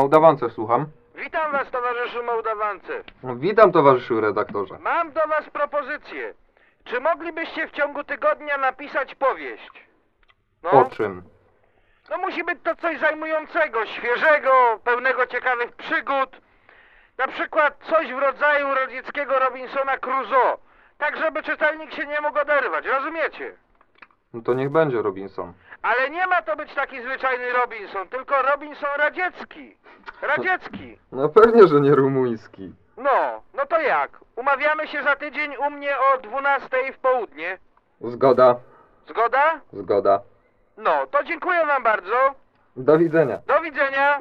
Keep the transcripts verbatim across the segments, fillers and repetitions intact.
Mołdawance, słucham. Witam was, towarzyszu Mołdawance. Witam, towarzyszu redaktorze. Mam do was propozycję. Czy moglibyście w ciągu tygodnia napisać powieść? No, O czym? no musi być to coś zajmującego, świeżego, pełnego ciekawych przygód. Na przykład coś w rodzaju radzieckiego Robinsona Crusoe. Tak, żeby czytelnik się nie mógł oderwać, rozumiecie? No to niech będzie Robinson. Ale nie ma to być taki zwyczajny Robinson, tylko Robinson radziecki. Radziecki. No pewnie, że nie rumuński. No, no to jak? Umawiamy się za tydzień u mnie o dwunastej w południe. Zgoda, Zgoda? zgoda. No, to dziękuję wam bardzo. Do widzenia. Do widzenia.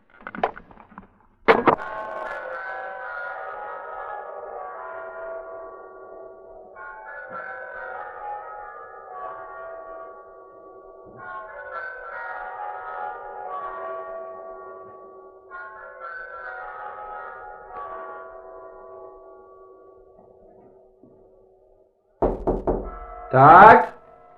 Tak?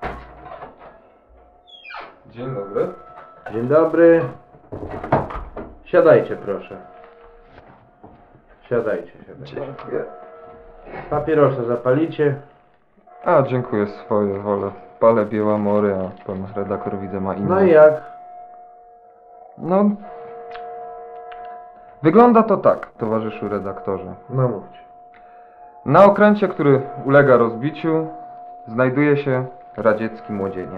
Dzień dobry. Dzień dobry. Siadajcie, proszę. Siadajcie, siadajcie. Dziękuję. Papierosa zapalicie. A, dziękuję, swoje wolę. Palę Białamory, a pan redaktor widzę ma inne. No i jak? No... Wygląda to tak, towarzyszu redaktorze. No mówcie. Na okręcie, który ulega rozbiciu, znajduje się radziecki młodzieniec.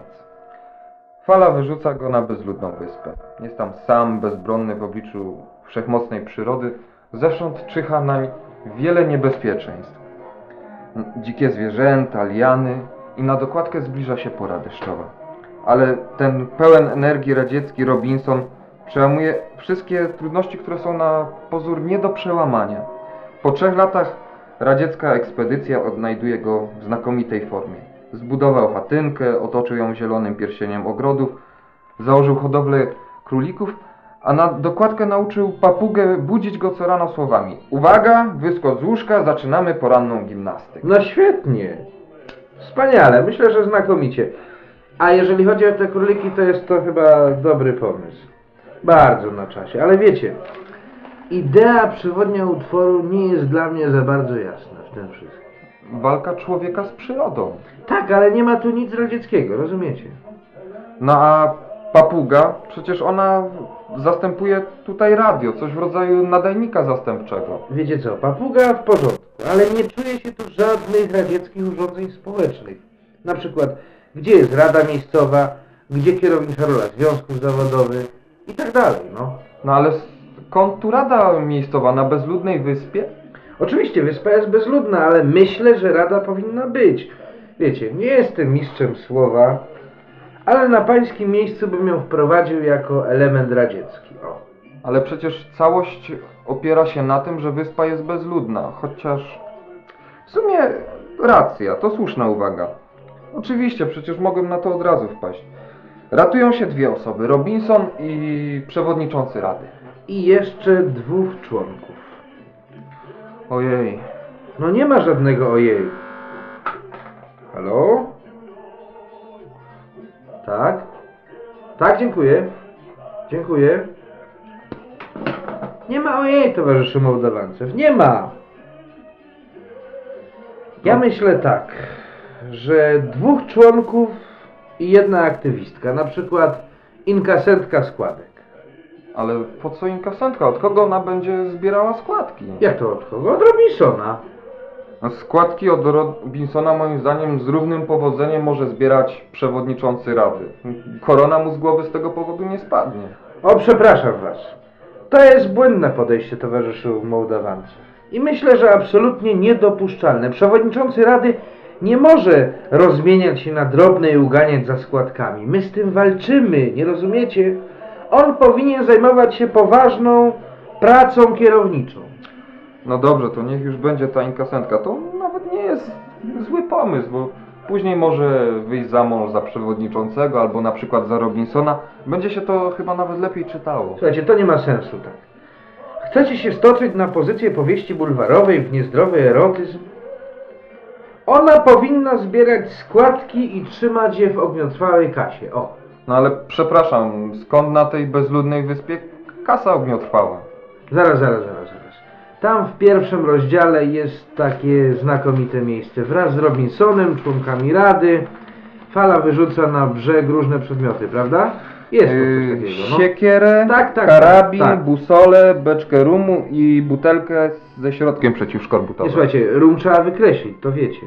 Fala wyrzuca go na bezludną wyspę. Jest tam sam, bezbronny w obliczu wszechmocnej przyrody. Zewsząd czyha nań wiele niebezpieczeństw. Dzikie zwierzęta, liany i na dokładkę zbliża się pora deszczowa. Ale ten pełen energii radziecki Robinson przełamuje wszystkie trudności, które są na pozór nie do przełamania. Po trzech latach radziecka ekspedycja odnajduje go w znakomitej formie. Zbudował chatynkę, otoczył ją zielonym pierścieniem ogrodów, założył hodowlę królików, a na dokładkę nauczył papugę budzić go co rano słowami: uwaga, wyskocz z łóżka, zaczynamy poranną gimnastykę. No świetnie. Wspaniale, myślę, że znakomicie. A jeżeli chodzi o te króliki, to jest to chyba dobry pomysł. Bardzo na czasie, ale wiecie, idea przewodnia utworu nie jest dla mnie za bardzo jasna w tym wszystkim. Walka człowieka z przyrodą. Tak, ale nie ma tu nic radzieckiego, rozumiecie? No a papuga, przecież ona zastępuje tutaj radio, coś w rodzaju nadajnika zastępczego. Wiecie co, papuga w porządku, ale nie czuje się tu żadnych radzieckich urządzeń społecznych. Na przykład, gdzie jest rada miejscowa, gdzie kierownicza rola związków zawodowych i tak dalej, no. No ale skąd tu rada miejscowa na bezludnej wyspie? Oczywiście wyspa jest bezludna, ale myślę, że rada powinna być. Wiecie, nie jestem mistrzem słowa, ale na pańskim miejscu bym ją wprowadził jako element radziecki. O. Ale przecież całość opiera się na tym, że wyspa jest bezludna, chociaż w sumie racja, to słuszna uwaga. Oczywiście, przecież mogłem na to od razu wpaść. Ratują się dwie osoby, Robinson i przewodniczący rady. I jeszcze dwóch członków. Ojej. No nie ma żadnego ojej. Halo? Tak? Tak, dziękuję. Dziękuję. Nie ma ojej, towarzyszu Mołdawancew. Nie ma. Ja myślę tak, że dwóch członków i jedna aktywistka, na przykład inkasentka składek. Ale po co inkasentka? Od kogo ona będzie zbierała składki? Jak to od kogo? Od Robinsona. No, składki od Robinsona moim zdaniem z równym powodzeniem może zbierać przewodniczący rady. Korona mu z głowy z tego powodu nie spadnie. O, przepraszam was. To jest błędne podejście, towarzyszu Mołdawancew. I myślę, że absolutnie niedopuszczalne. Przewodniczący rady nie może rozmieniać się na drobne i uganiać za składkami. My z tym walczymy, nie rozumiecie? On powinien zajmować się poważną pracą kierowniczą. No dobrze, to niech już będzie ta inkasentka. To nawet nie jest zły pomysł, bo później może wyjść za mąż za przewodniczącego albo na przykład za Robinsona. Będzie się to chyba nawet lepiej czytało. Słuchajcie, to nie ma sensu tak. Chcecie się stoczyć na pozycję powieści bulwarowej w niezdrowy erotyzm? Ona powinna zbierać składki i trzymać je w ogniotrwałej kasie. O. No ale przepraszam, skąd na tej bezludnej wyspie Kasa ogniotrwała. Zaraz, zaraz, zaraz, zaraz. Tam w pierwszym rozdziale jest takie znakomite miejsce. Wraz z Robinsonem, członkami Rady, Fala wyrzuca na brzeg różne przedmioty, prawda? Jest to coś Yy, takiego, no. siekierę, Tak, tak, karabin, tak, tak. busolę, beczkę rumu i butelkę ze środkiem przeciwszkorbutowym. Nie, słuchajcie, rum trzeba wykreślić, to wiecie.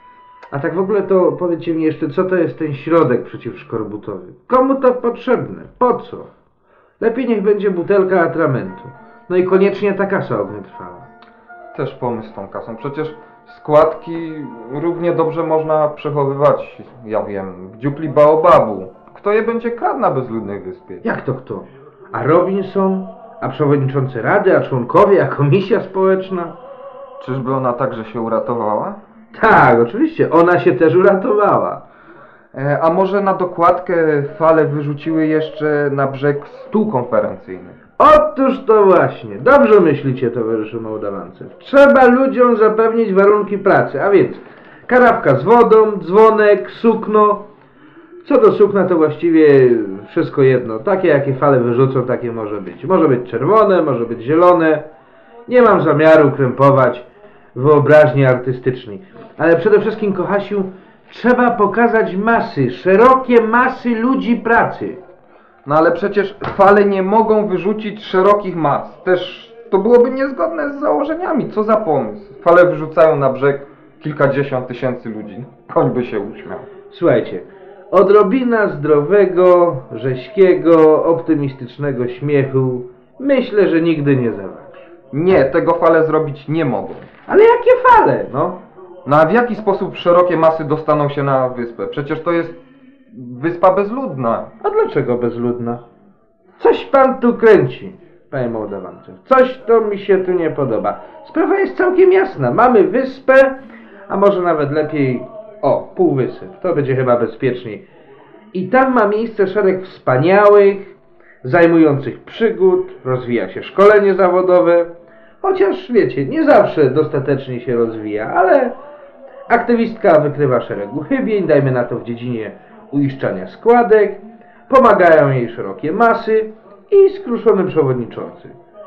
A tak w ogóle to powiedzcie mi jeszcze, co to jest ten środek przeciwszkorbutowy? Komu to potrzebne? Po co? Lepiej niech będzie butelka atramentu. No i koniecznie ta kasa ogniotrwała. Też pomysł z tą kasą. Przecież składki równie dobrze można przechowywać, ja wiem, w dziupli baobabu. Kto je będzie kradł na bezludnej wyspie? Jak to kto? A Robinson? A przewodniczący Rady? A członkowie? A komisja społeczna? Czyżby ona także się uratowała? Tak, oczywiście, ona się też uratowała. E, a może na dokładkę Fale wyrzuciły jeszcze na brzeg stół konferencyjny? Otóż to właśnie. Dobrze myślicie, towarzyszu Mołdawancew. Trzeba ludziom zapewnić warunki pracy, a więc karafka z wodą, dzwonek, sukno. Co do sukna to właściwie wszystko jedno. Takie jakie Fale wyrzucą, takie może być. Może być czerwone, może być zielone. Nie mam zamiaru krępować wyobraźni artystycznej. Ale przede wszystkim, kochasiu, trzeba pokazać masy, szerokie masy ludzi pracy. No ale przecież Fale nie mogą wyrzucić szerokich mas. Też to byłoby niezgodne z założeniami. Co za pomysł? Fale wyrzucają na brzeg kilkadziesiąt tysięcy ludzi. Koń by się uśmiał. Słuchajcie, odrobina zdrowego, rześkiego, optymistycznego śmiechu myślę, że nigdy nie zawodzi. Nie, tego Fale zrobić nie mogą. Ale jakie fale, no? No a w jaki sposób szerokie masy dostaną się na wyspę? Przecież to jest wyspa bezludna. A dlaczego bezludna? Coś pan tu kręci, panie Mołdawancew. Coś to mi się tu nie podoba. Sprawa jest całkiem jasna. Mamy wyspę, a może nawet lepiej, o, półwysep. To będzie chyba bezpieczniej. I tam ma miejsce szereg wspaniałych, zajmujących przygód, rozwija się szkolenie zawodowe. Chociaż, wiecie, nie zawsze dostatecznie się rozwija, ale aktywistka wykrywa szereg uchybień, dajmy na to w dziedzinie uiszczania składek, pomagają jej szerokie masy i skruszony przewodniczący.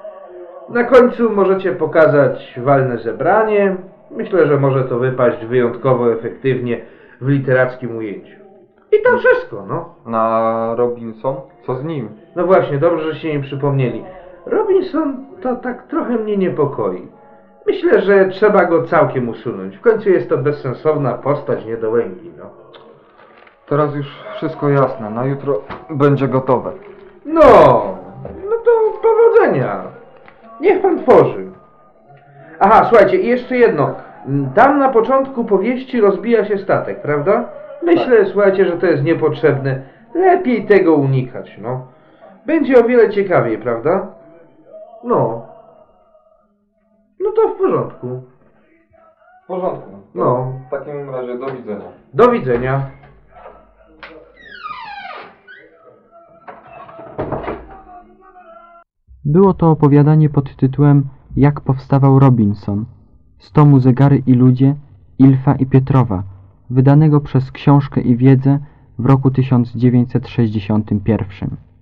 Na końcu możecie pokazać walne zebranie. Myślę, że może to wypaść wyjątkowo efektywnie w literackim ujęciu. I to wszystko, no. Na Robinson? Co z nim? No właśnie, dobrze, że się mi przypomnieli. Robinson to tak trochę mnie niepokoi. Myślę, że trzeba go całkiem usunąć. W końcu jest to bezsensowna postać niedołęgi, no. Teraz już wszystko jasne. Na jutro będzie gotowe. No, no to powodzenia. Niech pan tworzy. Aha, słuchajcie, i jeszcze jedno. Tam na początku powieści rozbija się statek, prawda? Myślę, tak. Słuchajcie, że to jest niepotrzebne. Lepiej tego unikać, no. Będzie o wiele ciekawiej, prawda? No. No to w porządku. W porządku. No. W takim razie do widzenia. Do widzenia. Było to opowiadanie pod tytułem Jak powstawał Robinson z tomu Zegary i ludzie Ilfa i Pietrowa, wydanego przez Książkę i Wiedzę w roku tysiąc dziewięćset sześćdziesiątym pierwszym.